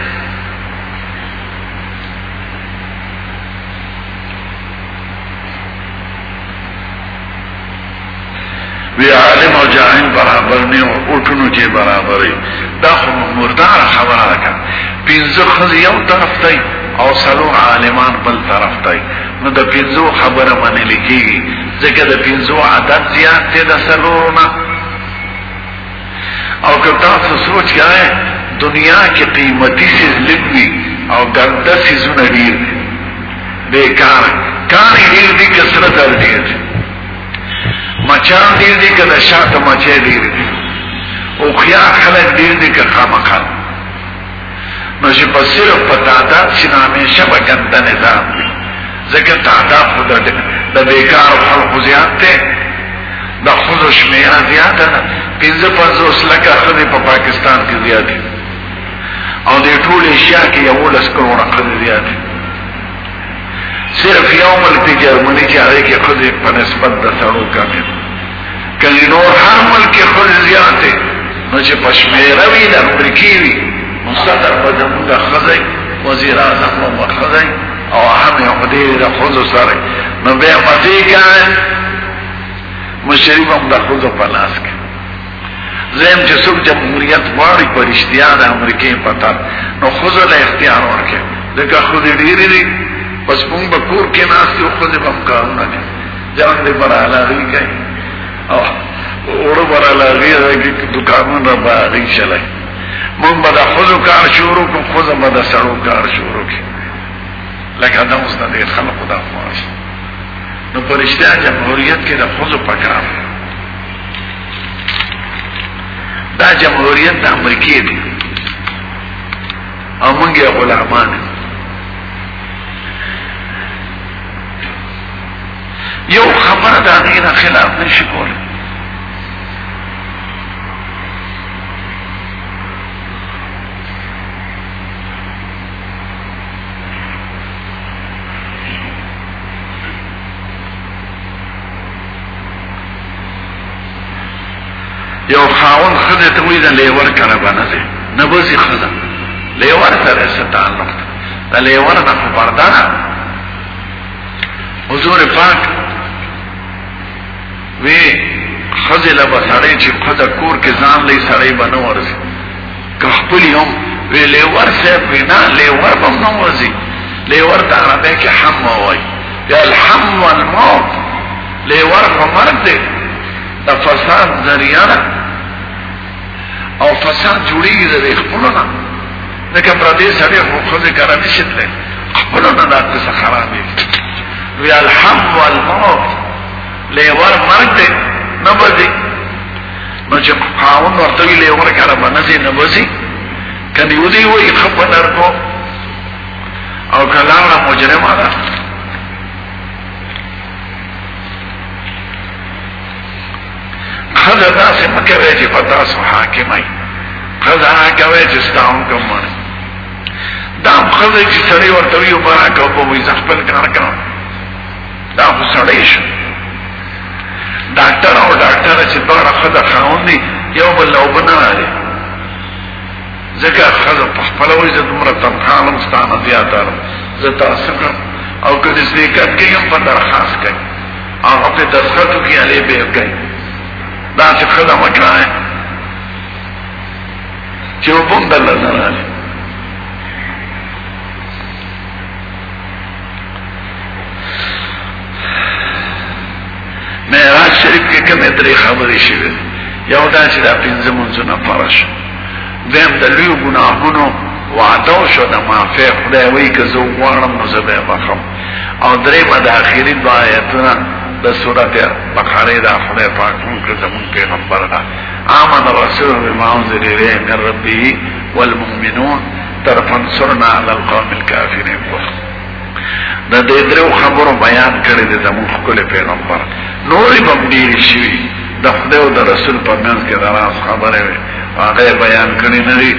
وی عالم او جاہل برابر نی او اٹھنو چی برابری دا خو مردار خبر آکا پینزو خزی یو طرف تای او سلو عالمان بل طرف تای نو دا پینزو خبر منی لکی گی زکر دا پینزو عدد زیاد تی دا سلونا او کتا سوچ کیا ہے دنیا کی قیمتی سیز لگوی او گرده سیزون دیر دی بیکار کاری دیر دی کسرت ار دیر دی مچان دیر دی که دا شاعت مچه دیر دی او خیار خلق دیر دی که خامخال نو چه پس صرف پا تعداد چنا ہمیشہ با گنده نظام دی ذکر تعداد خود دا بیکار خلق زیاد تے دا خود شمیرہ زیاد ہے 55 لکه خدی پا پاکستان کی زیاد دی او دی طول اشیاء کی یولس کروڑا خدی زیاد دی صرف یو ملک دی جرمنی کی آئے کی خود پا نسبت دا سڑو کامل کنی نور ہر ملک کی خود زیادے نو چه پشمیروی دا امریکیوی مصدر پا دا خضی وزیر آزم و خضی او اهم یخدیر دا خود سره نو بے مزی کائے مشریف هم دا خود پلاس که زیم چه سب جمهوریت واری پر اشتیاء دا امریکی پتا نو خود لا اختیار ورکه دکا خود دیری دی بس مونږ به کور کې ناستې او خو دې به هم کارونه دي ځان دې بر علاغي کوي او وړو بر علاغي دکانونه به هغې چلوي مونږ به د ښځو کار شروع کړو ښځه به د سړو کار شروع کړي لکه دا اوس د ډېر خلکو دا خواهش نو په رښتیا جمهوریت کې د ښځو په کار دا جمهوریت د امریکای دی او موږ یې غلامان یو خبره دا غیره خلاف نشي کولی یو خاون خده ته وی دا لیور کنه بنده نبوزی خده لیور سره ستعلق دا لیور نفو پردانه حضور پاک وی خزی لبا سڑی چی خزا کور کے زان لی سڑی بنو ورزی که خپلی هم وی لیور سیب وی نا لیور بم نو ورزی لیور تا عربی که حم ہوئی یا الحم والموت لیور فمرد دی دا فساد ذریعه او فساد جوړیږي د خپلونه لکه پردیس سره خو ځکه را نشته خپلونه د څه خرابې وی الحم والموت لیور مرګ دې نه بځي نو چې قاون ورته وی لیور کړه باندې نه بځي کله یو دی وی خپل ورکو او کله مجرم ده خذ داسې مکوي چې پتاسو حاکمای خذ هغه چې ستاون کوم دا خذ چې سړی ورته یو برکه او په وې خپل کار کوي دا خو سړی شو ډاکټر او ډاکټر چې دوه خذ خاوندي یو بل او بناله ځکه خذ په خپل وې چې دومره تنخواه مستانه زیاته زه تاسو او کله چې کټ په درخواست کوي هغه په دستخط کې علي به کوي دا چې خدای مکرای چې وبم دل نه معراج شریف کې کومه درې خبرې شوې یو دا چې دا پنځه منځونه فرض دیم د لوی ګناهونو وعده شو د معافی خدای وایي که زه غواړم نو زه به بخم او درېمه د اخیری دعا آیتونه د سورته بقره دا خدای پاک موږ زمون پیغمبر دا آمن الرسول بما انزل الیه من ربه والمؤمنون ترفنصرنا على القوم الكافرين دا دې درو خبرو بیان کړی د زمون خپل پیغمبر نورې باندې شي د خدای او د رسول په منځ کې دراز خبره وي هغه بیان کړی نه دی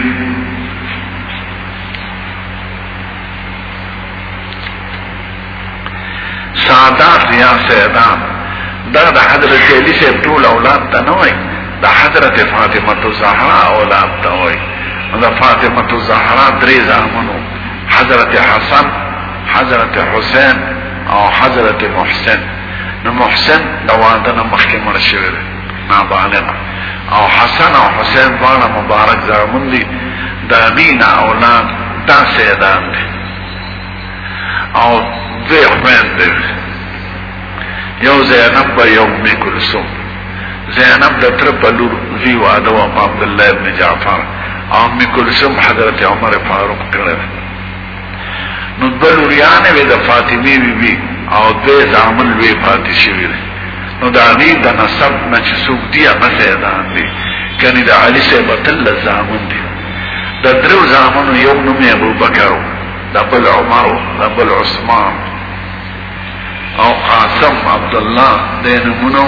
سعادات یا سیدان دا د حضرت علی سے ټول اولاد ته نه وای د حضرت فاطمه الزهرا اولاد ته وای د فاطمه الزهرا درې زامنو حضرت حسن حضرت حسین او حضرت محسن نو محسن د واده نه مخکې مړ شوی دی نابالغ او حسن او حسین باندې مبارک زامن دي د امین اولاد دا سیدان دي او دوی خویند دی یو زینب با یو ام کلثوم زینب د تر په لور زی واده و عبدالله ابن جعفر او ام کلثوم حضرت عمر فاروق کړل نو بلوریانه وی د فاطمی بی بی او دوی زامن وی پاتې شوی نو د علی د نسب نه چې څوک دی هغه سیدان دي کني د علی صاحب تل زامن دي د درو زامنو یو نوم ابوبکر دبل عمر دبل عثمان او قاسم عبدالله دین منو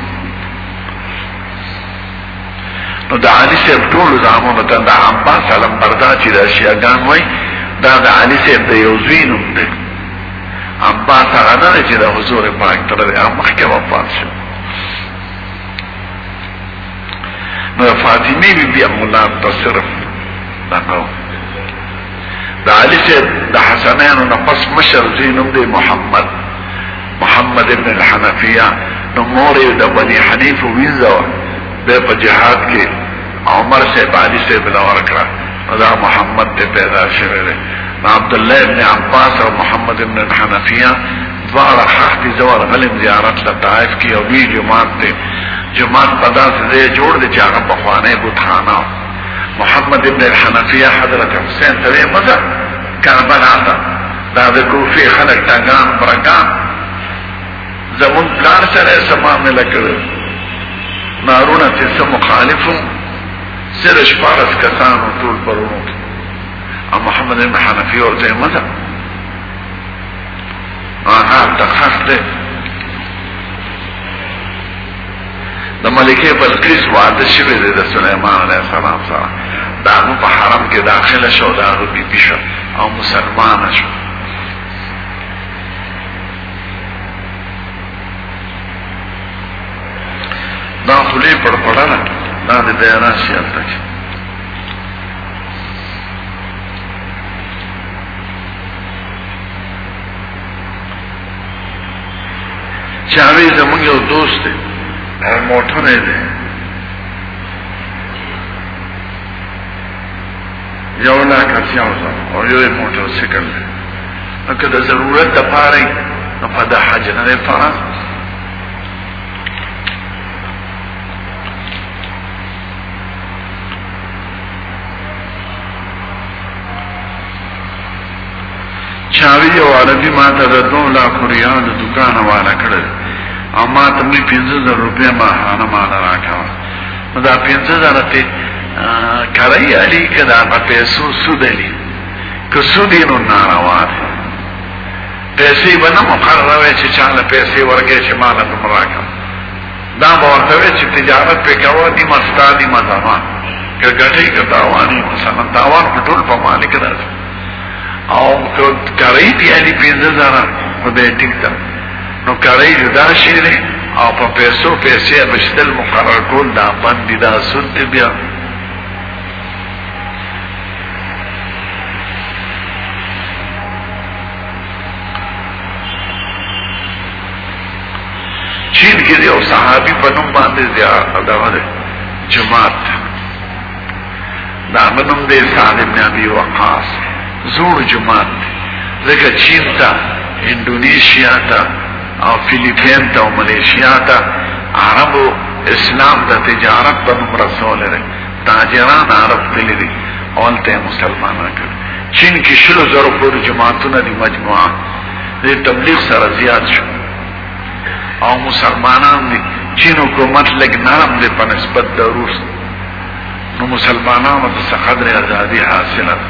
نو دا علی صاحب ټول زامنو ته د عباس علم بردا چې د شیعاګان وای دا د علی صاحب د یوزوینو دی عباس هغه نه چې د حضور پاک تر مخکې وفات شو نو فاطمی بی بی مولا تصرف دغه دا علی صاحب د حسنین نو پس مشر زینم دی محمد ابن الحنفیه نو مور د بنی حنیف وینځو په جهاد کې عمر صاحب علی صاحب دا ورکړه دا محمد ته پیدا شوی دی عبد الله ابن عباس او محمد ابن الحنفیه دوار حق زوال غلم زیارت لطائف کی او وی جماعت پدا سے جوړ دي چې هغه بخوانه بوتخانه محمد ابن الحنفیه حضرت حسین ته مزه کربلا دا د کوفی خلک تاګان برکان زمون پلان سره سمامه لکړ نارونه چې سم مخالفو سره شپارس کسانو ټول پرونو کې او محمد بن حنفی ورته مزه تخص ده د ملکه بلقیس وعده شوی ده د سليمان علیه السلام سره دا نو په حرم کې داخله شو دا بي شو او مسلمان شو دا خلی پر پڑھانا دا دی بیانا شیعت تک چاوی زمونږ یو دوست دی موټر دی یو لاکھ 80,000 او یو موټر سیکل دی نو که د ضرورت د پاره نو په د حج نه فرض چاوی یو عربی ما ته د 2 لک ریال دکان والا کړل او ما ته می 50,000 روپیا ماهانه مال راکاوه نو دا 50,000 ته کړی علی کدا په پیسو سود علی که سودی نو ناروا ده پیسې باندې مقرره وي چې چاله پیسې ورکې چې مال ته راکاوه دا ورته چې تجارت په کاوه دي مستادي مزامان که ګټي کتاوانی مثلا تاوان ټول په مالک راځي او کرائی پیالی 50,000 خدای ٹک تا نو کرائی جدا شیره او پا پیسو پیسی بشتل مقرر کول دا بندی دا سود بیا چین کی دیو صحابی بنم بانده زیاد جماعت دا بنم دے سعد ابن ابی وقاص زور جماعت ذکر چین تا انڈونیشیا تا او فلیپین تا او ملیشیا تا عربو اسلام دا تجارت بنم رسول رہے تاجران عرب دلی دی اولتے مسلمان رکھر چین کی شلو زر پور جماعتون دی مجموعہ دی تبلیغ سر زیاد شو او مسلمانان دی چین حکومت لگ نرم دی پنسبت دا روس نو مسلمانان دا قدر ازادی حاصلت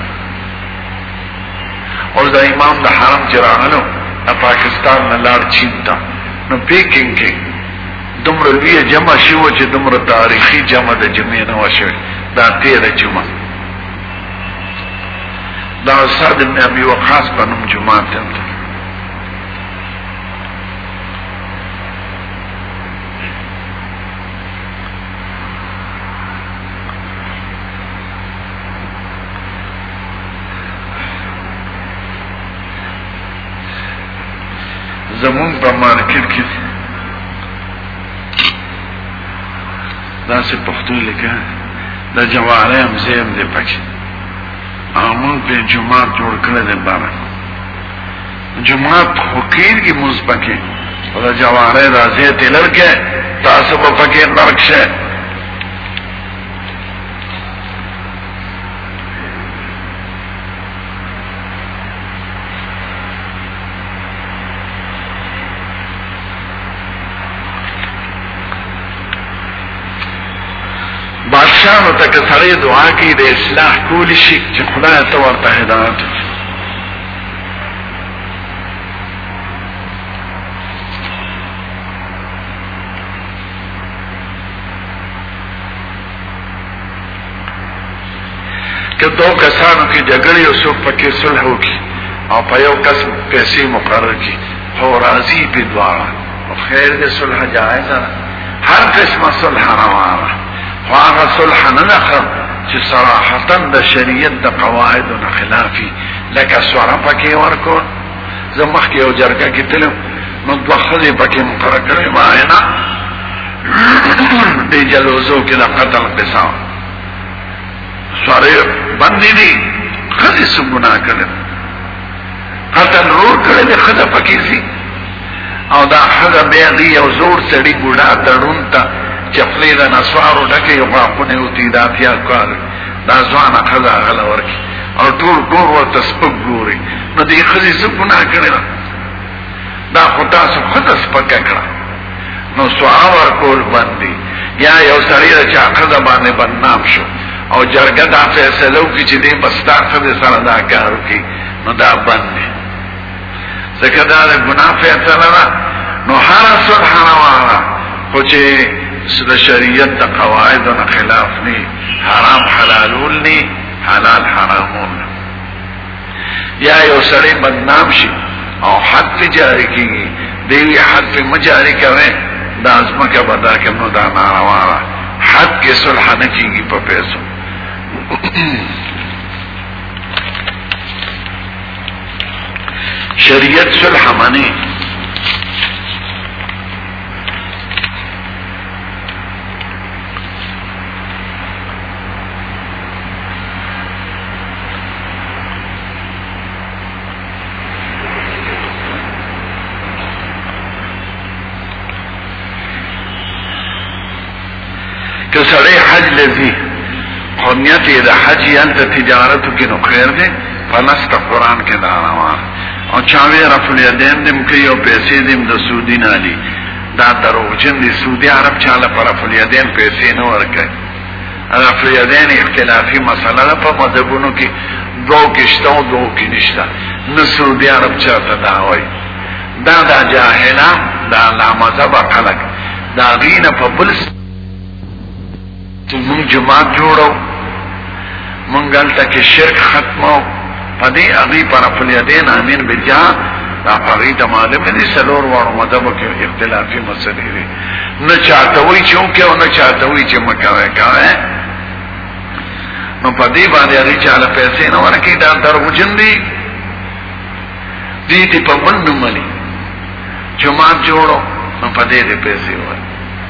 اور دا امام دا حرم چراغلو دا پاکستان نلار چین تا نو پیکنگ کی دمر لوی جمع شو چه دمر تاریخی جمع دا جمعی نو شوی دا 13 جمع دا سعد ابن ابی وقاص پنم جمعات تیمتا زمون په مارکیټ کې دا څه پښتو لیکه دا جواهر هم زم دې پکې امون په جمعه جوړ کړل دي بار جمعه فقیر کی مزبکه دا جواهر راځي تلر کې تاسو په پکې نرخه بادشاہانو تک سړی دعا کوي د اصلاح کولی شي چې خدای ته ورته هدایت که دو کسانو کې جګړې او څوک پکې صلح وکړي او په یو کس پیسې مقرر کړي هو راضي په دعا او خیر دې صلح جایزه هر قسمه صلح روانه واغه صلح نه نخم چې صراحتا د شریعت د قواعدو خلافي لکه سوره پکې ورکو زمخ کې یو جرګه کې تلم نو دوه خلې پکې مقرر کړې ما نه دې جلوزو کې د قتل قصاص سوره باندې دي خلې سګنا کړل قتل رو کړل خدای پکې سي او دا خدای به دی یو زور سړي ګډا تړون تا چپلی دا نسوارو ڈکی یو غاقونه ہوتی دا تیا کار دا زوانا خدا غلا ورکی او ټول ګور ورته سپک ګوري نو دې خزي څه ګناه کړل دا خدا څه خدا سپک کړه نو سوار کول باندې یا یو سړی چې خدا باندې بدنام شو او جرګه دا فیصله وکړي چې دې بستاخه دې سره دا کار وکړي نو دا باندې ځکه دا د ګناه فیصله ده نو هر صلح روانه خو چې د شریعت د قواعدو نه خلاف نه حرام حلالول نه حلال حرامون یا یو سړی بدنام شي او حد په جاری کیږي دی حد په مجاری کوي دا ازمکه بدا کنو دا ناروا حد کې صلح نه کیږي په پیسو شریعت صلح معنی که سړی حج لذي خونیت د حج یانت تجارت کې نو خیر دی فلست قرآن کې دا روان او چاوی رفل یدین دم کوي او پیسې دم د سعودي نالي دا دروغجن دي سعودي عرب چاله پر رفل یدین پیسې نه ورکړي رفل یدین اختلافي مسله په مذهبونو کې دوه کېشته او دوه کې نشته نو سعودي عرب چاته دا وایي دا جاهلان دا لامذهب خلک دا غینه په بل مونږ جماعت جوړو مونږ دلته کې شرک ختمو پدې اغي پر خپل یدين امين بجا دا پغې د معلم دي سلور وړو مذهب کې اختلافي مسلې دي نه چاته وي چې او نه چاته وي چې مکوي کاوه نو پدې باندې اړي چاله پیسې نه ورکې دا دروژن دي دې په باندې ملي جماعت جوړو نو پدې دې پیسې ورکې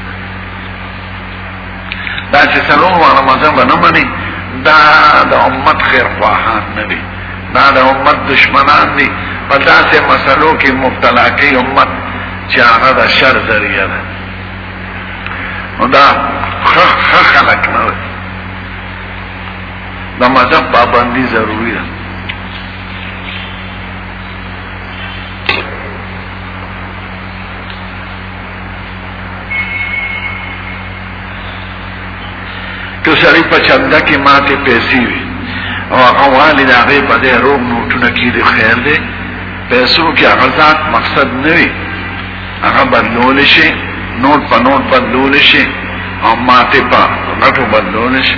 دا چې سلور وړو مذهب نه مني دا د امت خیر خواهان نه دي دا د امت دشمنان دي په داسې مسلو کې مبتلا کوي امت چې هغه د شر ذریعہ ده نو دا خلق نه وي د مذهب پابندي ضروري ده که سړی په چنده کې ماته پیسې وي او هغه والد هغه په دې روغ نوټونه کې دی خیر دی پیسو کې هغه ذات مقصد نه وي هغه بدلول شي نوټ په نوټ بدلول شي او ماته په غټو بدلول شي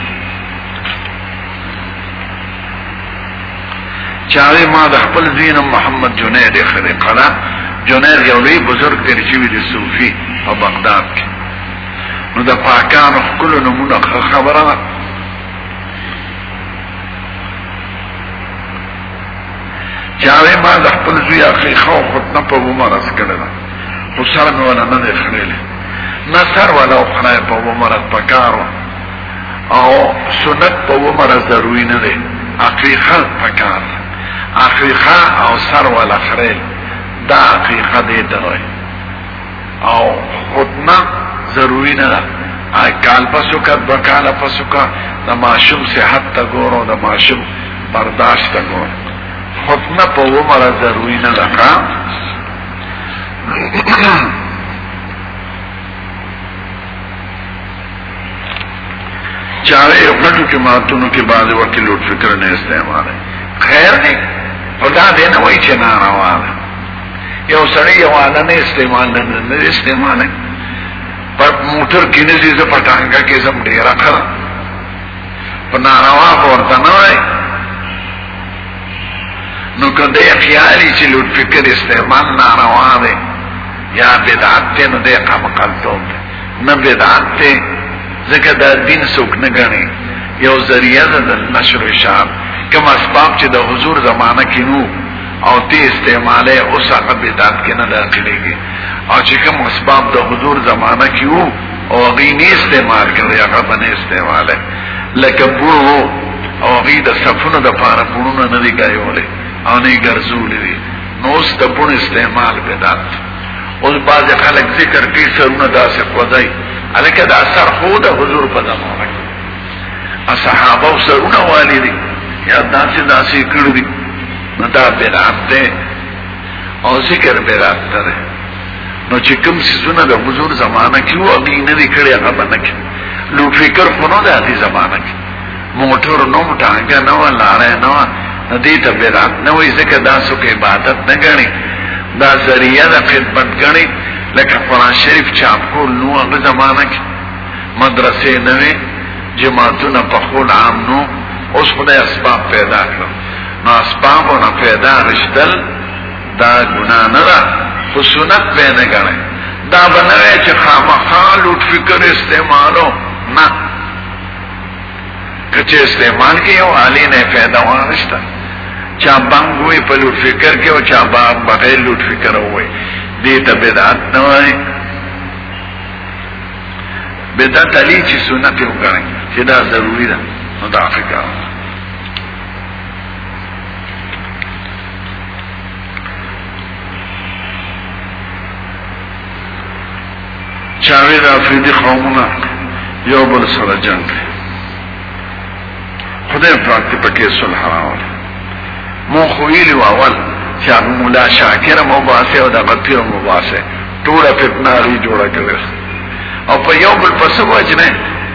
چاوي ما د خپل دین محمد جنید خلقنا جنید یو لوی بزرگ دی چې وی صوفي په بغداد کې نو د پاکانو خپل نمونه خبره چاوی ما د خپل زوی اخی خو خود نه په عمر اس کړل خو سره نو نه نه خړل نه سر ولا خړای په عمر پکارو او سنت په عمر ضروري نه دی حقیقه پکار حقیقه او سر ولا خړل دا حقیقه دی دوی او خودنا ضروری نه ده کال پسو کا بکال پسو کا د ماشوم صحت تا ګورو د ماشوم برداشت تا ګورو خودنه په عمر ضروری نه ده چاوه یو غټو کې ماتونو کې بعد وخت لوټ فکر نه استعمال خیر دی خدا دې نه وایي چې ناروا ده یو سړی یو نه استعمال نه استعمال پر موټر کې نه زیاده پټانګه کې زم ډیر اخر په ناروا ورته نه وای نو کله خیالي چې لوټ فکر استعمال ناروا دی یا بدعت ته نه دی قام قلتو نه بدعت ته ځکه دا دین څوک نه غني یو ذریعہ د نشر شعب کوم اسباب چې د حضور زمانہ کې نو او تی استعماله اوس هغه بدعت کې نه داخليږي او چې کوم اسباب د حضور زمانہ کې وو او غینی استعمال کړی هغه باندې استعماله لکه بو او غی د صفونو د پاره پونو نه دی ګایولې او نه ګرځولې دي نو اوس د پون استعمال بدعت اوس باز خلک ذکر کوي سرونه داسې قضای الکه د اثر خو د حضور په زمانه کې اصحابه سرونه والي یا داسې کړو دي نو دا بدعت ده او ذکر بدعت ده نو چې کوم سيزونه د حضور زمانہ کې وو هغه نه لري کړی هغه باندې لوټ فکر خونو د دې زمانہ کې موټر نو ټانګه نو لاره نو ندی ته بدعت نه وي ځکه دا څوک عبادت نه غني دا ذریعہ د خدمت غني لکه قرآن شریف چاپ کول نو هغه زمانہ کې مدرسې نه وي جماعتونه په خپل عام نو اوس خدای اسباب پیدا کړو نو اسبابونه پیدا رشتل دا ګناه نه ده خو سنت به نه غني دا بنوي چې خامخا لوټ فکر استعمالو نه کچه استعمال کې یو عالی نه پیدا وانشتا چا بنګوي په لوټ فکر کې او چا بغیر لوټ فکر وای دې ته بدعت نه وای بدعت علی چې سنت وګڼي چې دا ضروری ده نو دا فکر چاوی دا افریدی قومونه یو بل سره جنگ خدای پاک ته پکې صلح راوړي مو خویلی اول چې هغه مولا شاکر مباسه او د غفیر مباسه ټول فتنه ری جوړه کړل او په یو بل پس وجنه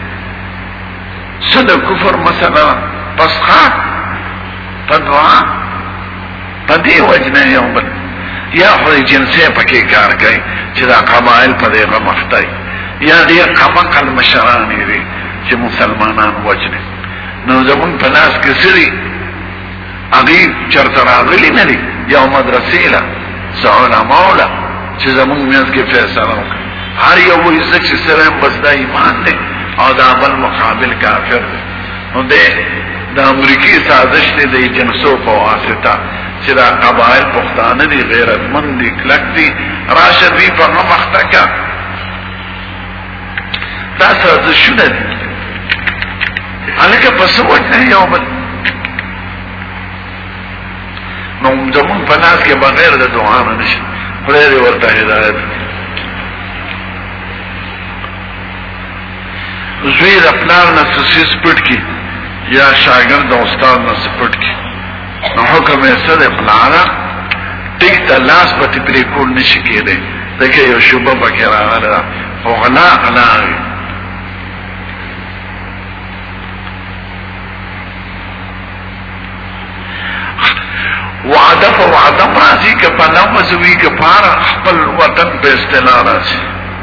صد کفر مثلا پسخه پدوا پدې وجنه یو بل یا خو جنسه پکې کار کوي چې دا قبایل په دغه مفتای یا دې قمقل مشران دي چې مسلمانان وجنه نو زمون په ناس کې سری اغي چرته راغلي نه دي یو مدرسې لا سعولا مولا چې زمون میاس کې فیصله وکړي هر یو عزت چې سره بس د ایمان دی او دا بل مقابل کافر دی نو د امریکای سازش دی د جنسو په واسطه چې دا قبایل پښتانه دي غیرتمند دي کلک دي راشد وی په مختکا دا څه شونه دي الکه پس وځي یو بل نو زمون په ناس کې بغیر د دعا نه نشي خدای دې ورته هدایت زوی د پلان نه سسیس پټ کی یا شاګرد د استاد نه سپټ کی نو حکم یې سره پلان ټیک د لاس په پرې کول نشي کېده دغه یو شوبه پکې راغله او غلا وعده په وعده راځي که په نامزوي که پارا خپل وطن په استعلا راځي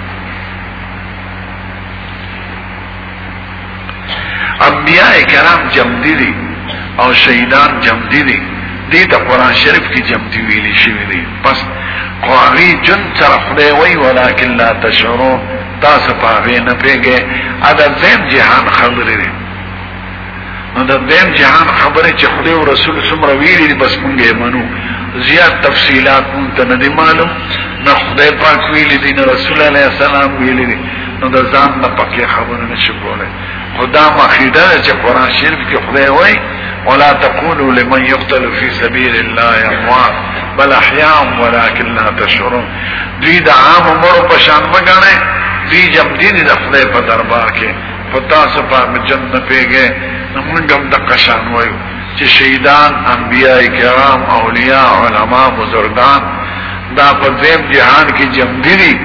انبیاء کرام جمدی دي او شهیدان جمدی دي دې د قرآن شریف کې جمدی ویلي شوی دي پس قواغي جن سره خدای وی ولکن لا تشعرون تاسو په هغه نه پیګه ادا زم جهان خبرې دي نو د دیم جهان خبره چې خدای او رسول څومره ویلي دي بس مونږه منو زیات تفصيلات مونږ ته نه معلوم نه خدای پاک ویلي دي نه رسول الله السلام ویلي دي نو د ځان نه پکې خبره نشي کولای خدا مخیده چې قرآن شریف کې خدای وایي ولا تقولوا لمن يقتل في سبيل الله اموات بل احياء ولكن لا تشعرون دوی د عام عمر په شان وګڼي دوی جمدی دي د خدای په دربار کې پتا صفه جنت پیګه موږ هم د قشان وایو چې شهیدان انبیاء کرام اولیاء علما بزرگان دا په دیم جهان کې جمدی دي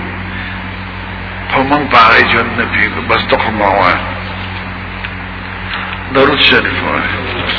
په موږ پاره جنت پیګه بس ته ما وایو درود شریف وایي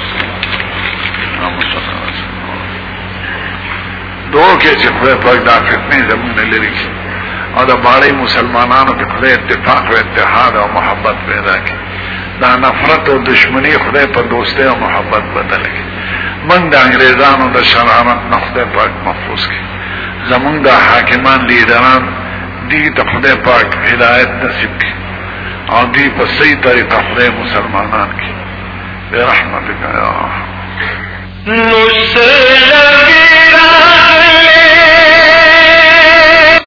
دوه کې چې خدای پاک دا فتنې زمونږ لري او دا باندې مسلمانانو په خدای اتفاق او اتحاد او محبت پیدا کړي دا نفرت او دشمنی خدای په دوستۍ او محبت بدل کړي موږ د انګريزانو د شرارت نه خدای پاک محفوظ کړي زمونږ د حاکمان لیدران دې ته خدای پاک هدایت نصیب کړي او دې په صحیح طریقه خدای مسلمانان کړي برحمتک یا